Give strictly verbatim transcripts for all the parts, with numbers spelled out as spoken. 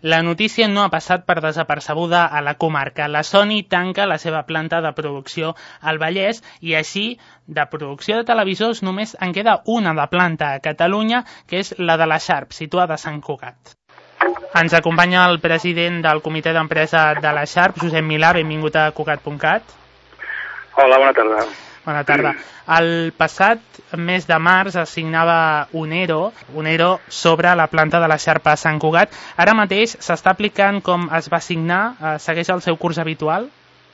La notícia no ha passat per desapercebuda a la comarca. La Sony tanca la seva planta de producció al Vallès i així, de producció de televisors, només en queda una de planta a Catalunya, que és la de la Sharp, situada a Sant Cugat. Ens acompanya el president del comitè d'empresa de la Sharp, Josep Milà. Benvingut a Cugat punt cat. Hola, bona tarda. Bona tarda. El passat mes de març es signava un E R O, un E R O sobre la planta de la Sharp a Sant Cugat. Ara mateix s'està aplicant com es va signar? Segueix el seu curs habitual?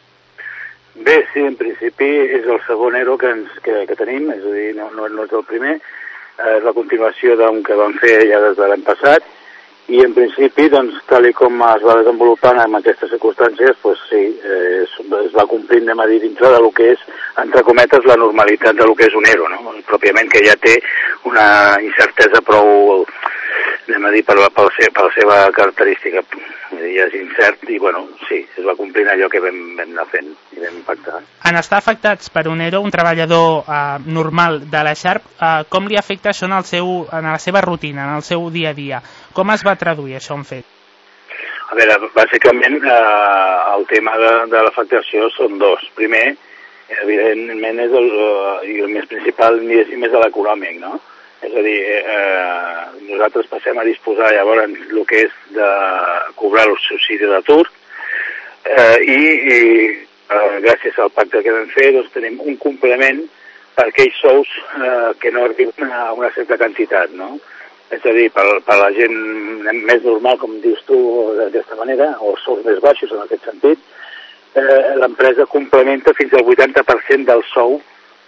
Bé, sí, en principi és el segon E R O que, ens, que, que tenim, és a dir, no, no, no és el primer, és la continuació d'un que vam fer ja des de l'any passat, i en principi, doncs, tal i com es va desenvolupant en aquestes circumstàncies, doncs sí, eh, es, es va complint, anem a dir, dintre del que és, entre cometes, la normalitat del que és un E R O, no? Pròpiament que ja té una incertesa prou, anem a dir, per, per, per, per la seva característica. Ja és incert i, bueno, sí, es va complint allò que vam, vam anar fent i vam pactar. En estar afectats per un E R O, un treballador eh, normal de la Sharp, eh, com li afecta això en, el seu, en la seva rutina, en el seu dia a dia? Com es va traduir això en fet? A veure, bàsicament eh, el tema de, de l'afectació són dos. Primer, evidentment, és el, i el més principal i més de l'econòmic, no? És a dir, eh, nosaltres passem a disposar llavors el que és de cobrar el subsidi d'atur eh, i, i eh, gràcies al pacte que vam fer doncs, tenim un complement per aquells sous eh, que no arriben a una certa quantitat, no? És a dir, per, per la gent més normal, com dius tu d'aquesta manera, o sous més baixos en aquest sentit, eh, l'empresa complementa fins al vuitanta per cent del sou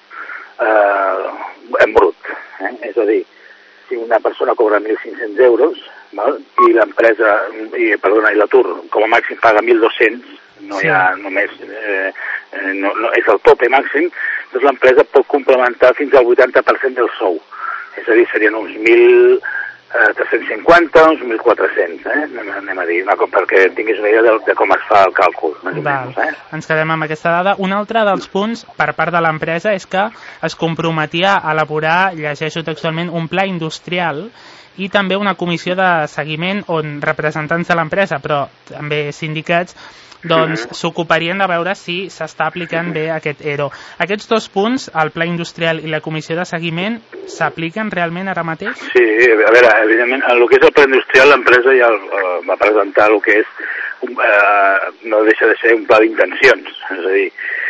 eh, en brut. Eh? És a dir, si una persona cobra mil cinc-cents euros, val? I l'empresa, i, perdona, i l'atur com a màxim paga mil dos-cents, no hi ha només, eh, no, no, és el tope màxim, doncs l'empresa pot complementar fins al vuitanta per cent del sou. És a dir, serien uns mil tres-cents cinquanta, uns mil quatre-cents, eh? anem, anem a dir, perquè tinguis una idea de, de com es fa el càlcul. Més o menys, eh? Ens quedem amb aquesta dada. Un altre dels punts per part de l'empresa és que es comprometia a elaborar, llegeixo textualment, un pla industrial i també una comissió de seguiment on representants de l'empresa, però també sindicats, doncs s'ocuparien de veure si s'està aplicant bé aquest E R O. Aquests dos punts, el pla industrial i la comissió de seguiment, s'apliquen realment ara mateix? Sí, a veure, evidentment, en el que és el pla industrial, l'empresa ja uh, va presentar el que és, uh, no deixa de ser un pla d'intencions, és a dir,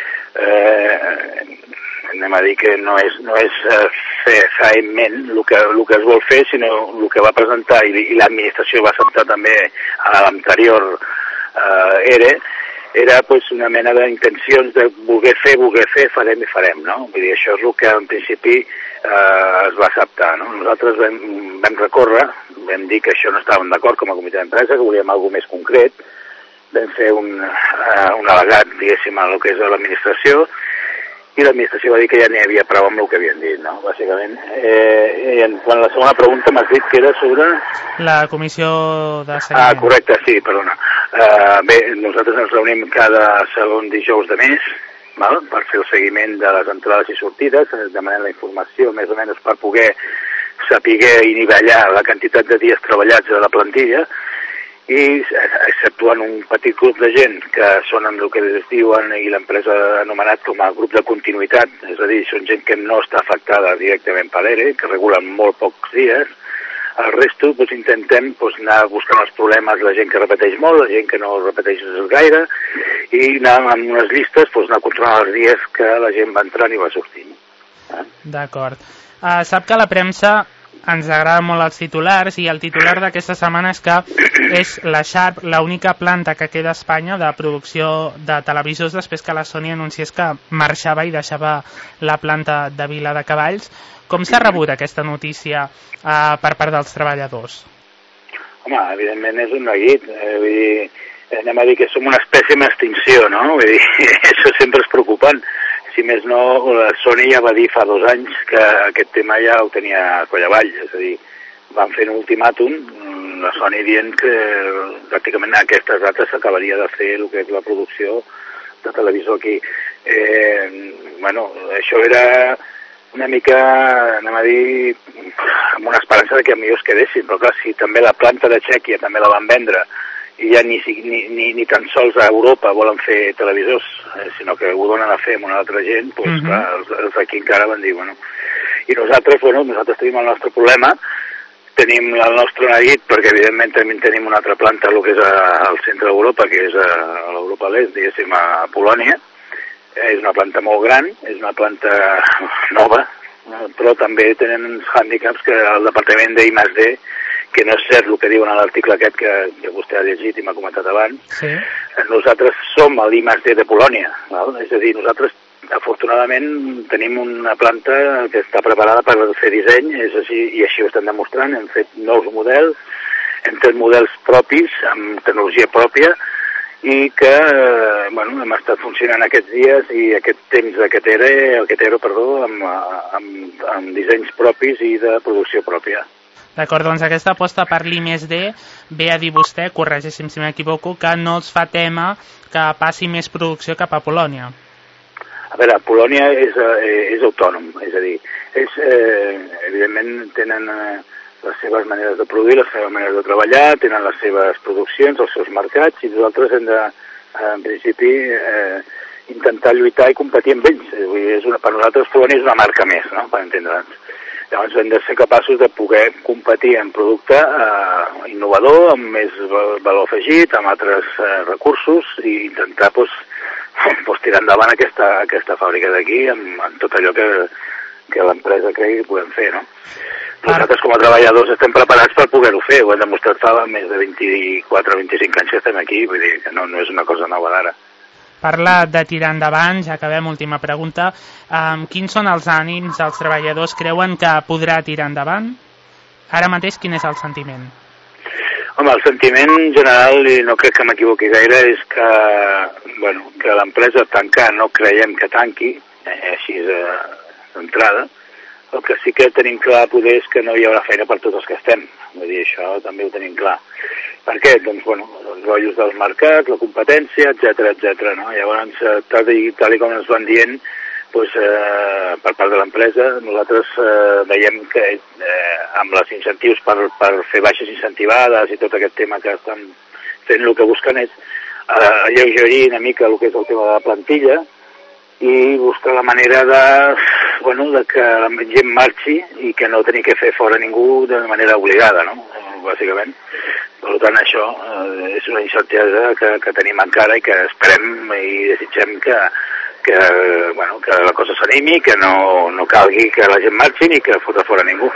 eh, anem a dir que no és, no és uh, fer, fer en ment el que, el que es vol fer, sinó el que va presentar i, i l'administració va acceptar també a l'anterior Uh, era, era pues, una mena d'intencions de voler fer, voler fer, farem i farem, no? Vull dir, això és el que en principi uh, es va acceptar, no? Nosaltres vam, vam recórrer, vam dir que això no estàvem d'acord com a comitè d'empresa, que volíem alguna més concret, vam fer un, uh, un al·legat, diguéssim, a el que és l'administració, i l'administració va dir que ja n'hi havia prou amb el que havien dit, no? Bàsicament. Eh, i en, quan la segona pregunta m'has dit que era sobre... La comissió de seguiment. Ah, correcte, sí, perdona. Uh, bé, nosaltres ens reunim cada segon dijous de mes, val? Per fer el seguiment de les entrades i sortides, demanant la informació més o menys per poder saber i nivellar la quantitat de dies treballats de la plantilla, i exceptuant un petit grup de gent que són en el que es diuen i l'empresa ha anomenat com a grup de continuïtat, és a dir, són gent que no està afectada directament per l'E R E, que regulen molt pocs dies. El resto doncs, intentem doncs, anar buscant els problemes de la gent que repeteix molt, la gent que no repeteix gaire, i anar amb unes llistes, doncs, anar controlant els dies que la gent va entrant i va sortint. Eh? D'acord. Uh, sap que la premsa ens agrada molt els titulars i el titular d'aquesta setmana és que és la Sharp l'única planta que queda a Espanya de producció de televisors després que la Sony anunciés que marxava i deixava la planta de Vila de Cavalls. Com s'ha rebut aquesta notícia eh, per part dels treballadors? Home, evidentment és un neguit. Eh, vull dir, anem a dir que som una espècie en extinció, no? Vull dir, això sempre és preocupant. Si més no, la Sony ja va dir fa dos anys que aquest tema ja ho tenia a coll avall, és a dir, van fer un ultimàtum, la Sony dient que pràcticament a aquestes dates s'acabaria de fer el que és la producció de televisor aquí. Eh, bueno, això era una mica, anem a dir, amb una esperança de que millor es quedessin, però clar, si també la planta de Txèquia també la van vendre ja ni, ni, ni, ni tan sols a Europa volen fer televisors, eh, sinó que ho donen a fer amb una altra gent, doncs, mm-hmm. clar, els, els d'aquí encara van dir, bueno... I nosaltres, bueno, nosaltres tenim el nostre problema, tenim el nostre neguit, perquè evidentment també tenim una altra planta, el que és a, al centre d'Europa, que és a, a l'Europa de l'Est, diguéssim, a Polònia. És una planta molt gran, és una planta nova, però també tenen uns hàndicaps que el departament d'I més D, que no és cert el que diuen a l'article aquest que, que vostè ha llegit i m'ha comentat abans, sí. Nosaltres som l'I més D de Polònia, val? És a dir, nosaltres afortunadament tenim una planta que està preparada per fer disseny, és així, i així ho estem demostrant, hem fet nous models, hem fet models propis, amb tecnologia pròpia, i que, eh, bueno, hem estat funcionant aquests dies i aquest temps d'aquest ERE, aquest ERO, perdó, amb, amb, amb dissenys propis i de producció pròpia. D'acord, doncs aquesta aposta per l'I més D ve a dir vostè, corregeixi'm si m'equivoco, que no els fa tema que passi més producció cap a Polònia. A veure, Polònia és, eh, és autònom, és a dir, és, eh, evidentment tenen eh, les seves maneres de produir, les seves maneres de treballar, tenen les seves produccions, els seus mercats, i nosaltres hem de, en principi, eh, intentar lluitar i competir amb ells. Vull dir, és una, per nosaltres Polònia és una marca més, no?, per entendre'ns. Llavors hem de ser capaços de poder competir en producte eh, innovador, amb més valor afegit, amb altres eh, recursos, i intentar pues, pues, tirar endavant aquesta, aquesta fàbrica d'aquí amb, amb tot allò que, que l'empresa cregui que podem fer, no? Nosaltres com a treballadors estem preparats per poder-ho fer, ho hem demostrat fa més de vint-i-quatre o vint-i-cinc anys que estem aquí, vull dir que no, no és una cosa nova d'ara. Parla de tirar endavant, ja acabem, última pregunta. Um, quins són els ànims dels treballadors? Creuen que podrà tirar endavant? Ara mateix, quin és el sentiment? Home, el sentiment general, i no crec que m'equivoqui gaire, és que, bueno, que l'empresa tancar no creiem que tanqui, eh, així eh, d'entrada. El que sí que tenim clar poder és que no hi haurà feina per tots els que estem. Vull dir, això també ho tenim clar. Per què? Doncs, bueno, els rotllos del mercat, la competència, etcètera, etcètera, no? Llavors, tal i, tal i com ens van dient, doncs, eh, per part de l'empresa, nosaltres eh, veiem que eh, amb els incentius per, per fer baixes incentivades i tot aquest tema que estan fent, el que busquen és eh, alleugerir una mica el que és el tema de la plantilla i buscar la manera de, bueno, de que la gent marxi i que no tenir que fer fora ningú de manera obligada, no?, bàsicament. Per tant, això eh, és una incertesa que, que tenim encara i que esperem i desitgem que, que, bueno, que la cosa s'animi, que no, no calgui que la gent marxi ni que fotre fora ningú.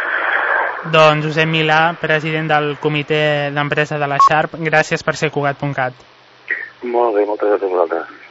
Doncs Josep Milà, president del comitè d'empresa de la Sharp, gràcies per ser Cugat punt cat. Molt bé, moltes gràcies a vosaltres.